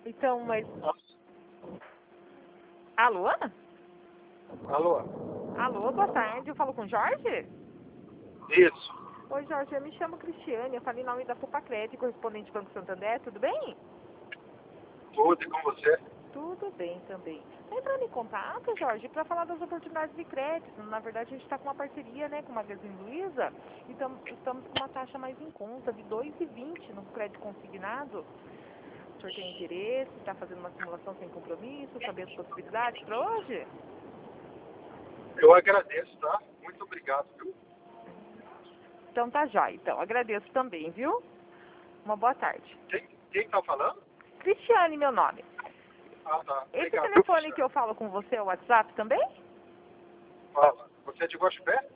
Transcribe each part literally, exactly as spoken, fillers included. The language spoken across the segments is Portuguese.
Então, mas... Alô? Alô? Alô, boa tarde. Eu falo com o Jorge? Isso. Oi, Jorge, eu me chamo Cristiane. Eu falei em nome da Fupacred, correspondente Banco Santander. Tudo bem? Tudo e com você? Tudo bem também. Tá entrando em contato, Jorge, para falar das oportunidades de crédito. Na verdade, a gente está com uma parceria, né, com a Magazine Luiza. Então, estamos com uma taxa mais em conta de dois reais e vinte centavos no crédito consignado. O senhor tem interesse? Está fazendo uma simulação sem compromisso? Saber as possibilidades para hoje? Eu agradeço, tá? Muito obrigado, viu? Então tá jóia. Então, agradeço também, viu? Uma boa tarde. Quem, quem tá falando? Cristiane, meu nome. Ah, tá. Esse Obrigado. telefone que eu falo com você é o WhatsApp também? Fala. Você é de Guaxupé?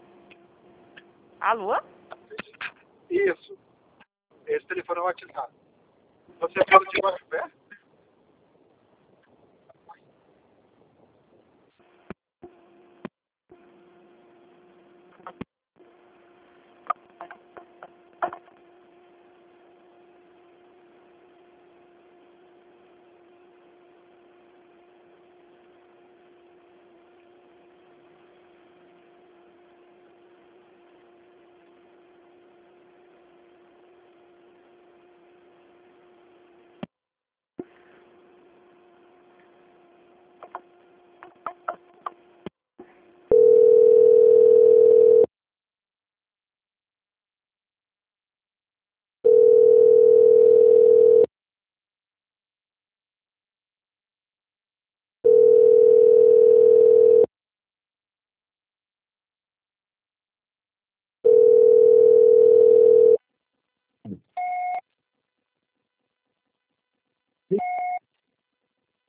Alô? Isso. Esse telefone é o WhatsApp. Você fala de Guaxupé?